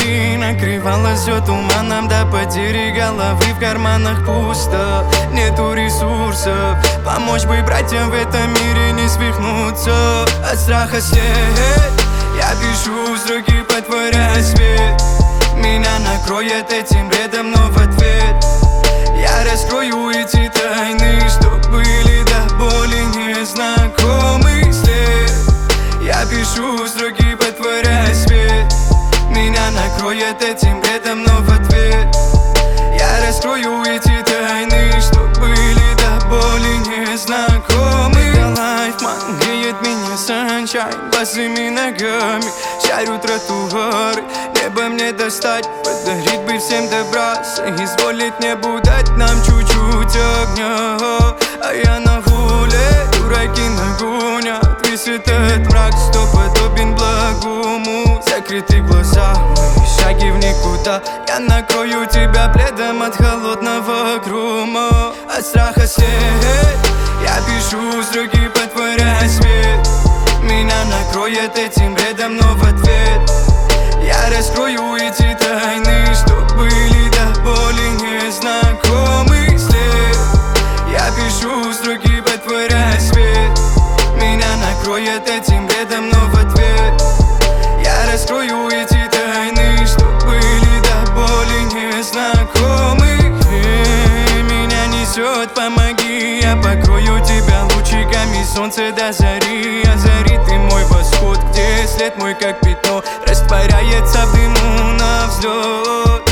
любви накрывало все туманом до потери головы. В карманах пусто, нету ресурсов. Помочь бы братьям в этом мире не свихнуться. От страха след я пишу строки, потворяя свет. Меня накроет этим бредом, но в ответ я раскрою эти тайны, что были до боли незнакомый след. Я пишу строки, потворяя свет. Меня накроет этим бредом, но в ответ я раскрою эти тайны, что были до боли незнакомы. Лайфман греет меня саншайн босыми ногами. Шарю тротуары, небо мне достать, подарить бы всем добра, соизволить небу дать нам чуть-чуть огня. А я на воле, дураки нагонят весь этот мрак, что подобен благому. Закрыты глаза, мои шаги в никуда. Я накрою тебя пледом от холодного грома. От страха след я пишу строки, потворяя свет. Меня накроет этим бредом, но в ответ я раскрою эти тайны, что были до боли незнакомый след. Я пишу строки, потворяя свет. Меня накроет этим бредом, но в ответ я раскрою эти тайны, что были до боли незнакомы. Меня несет, помоги, я покрою тебя лучиками солнца до зари. Озари ты мой восход, где след мой как пятно растворяется в дыму на взлет.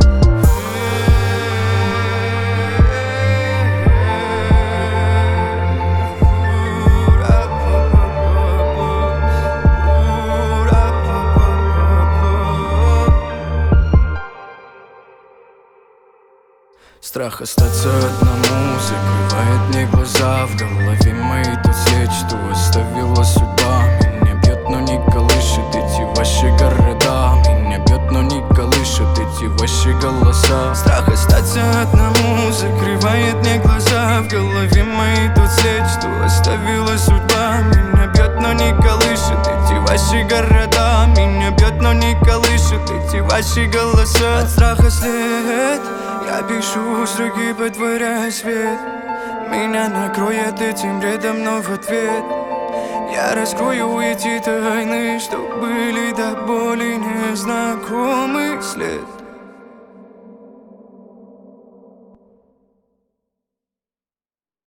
Страх остаться одному закрывает мне глаза. В голове моей тот след, что оставила судьба. Меня бьет, но не колышет эти ваши города. Меня бьет, но не колышет эти ваши голоса. Страх остаться одному закрывает мне глаза. В голове моей тот след, что оставила судьба. Меня бьет, но не колышет эти ваши города. Меня бьет, но не колышет эти ваши голоса. От страха след я пишу строки, потворяя свет. Меня накроет этим бредом, но в ответ я раскрою эти тайны, что были до боли незнакомый след.